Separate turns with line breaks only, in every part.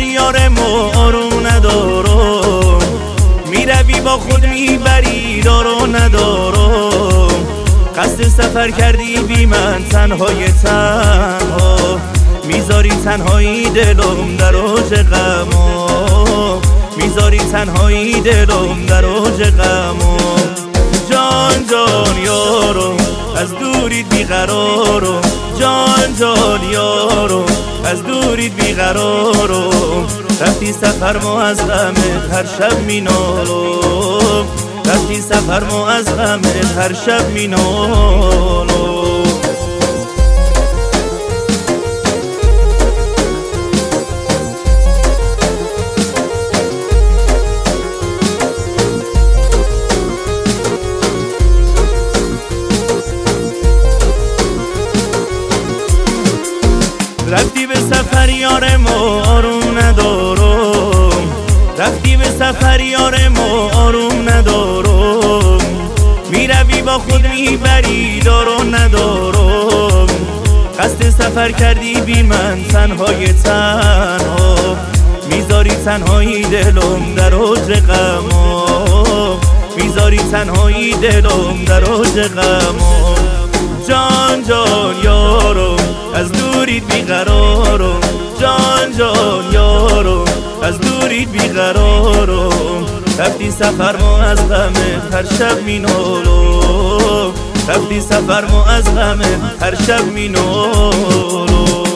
سفر یارم و آروم ندارم، میروی با خود میبری دارو ندارم. قصد سفر کردی بی من تنهای تنها، میذاری تنهایی دلم در اوج غما، میذاری تنهایی دلم در اوج غما. جان جان یارم از دوریت بیقرارم، جان جان یارم از دوریت بیقرارم. رفتی سفر ما از غمت هر شب مینالم، رفتی سفر ما از غمت هر شب مینالم. رفتی به سفر یارم و آروم ندارم، رفتی به سفر یارم و آروم ندارم. میروی با خود میبری دارو ندارم. قصد سفر کردی بی من تنهای تنها، میذاری تنهایی دلم در اوج غما، میذاری تنهایی دلم در اوج غما. جان جان یارم از دوریت بیقرارم، جان جان یارم از دوریت بیقرارم. رفتی سفر ما از غمت هر شب مینالم، رفتی سفر ما از غمت هر شب مینالم.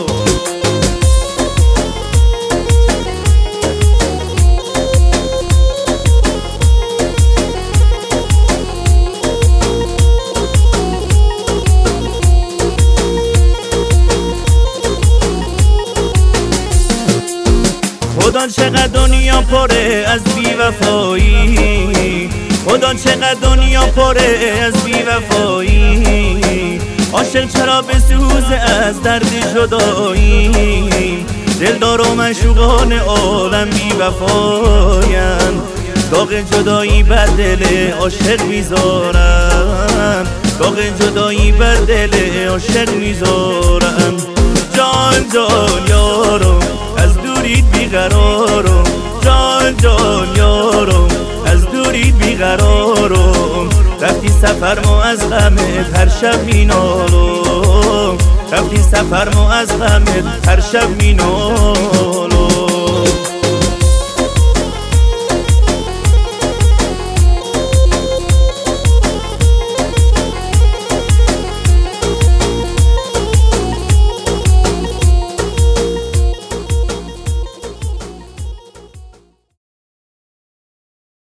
خدا چقدر دنیا پره از بی‌وفایی، خدا چقدر دنیا پره از بی‌وفایی. عاشق چرا بسوزه از درد جدایی، دلدار و معشوقان عالم بی‌وفاین. داغ جدایی بر دل عاشق میذارن، داغ جدایی بر دل عاشق میذارن. جان جان یارم از دوریت بیقرارم، جان جان یارم از دوریت بیقرارم. رفتی سفر ما از غمت هر شب مینالم، رفتی سفر ما از غمت هر شب مینالم.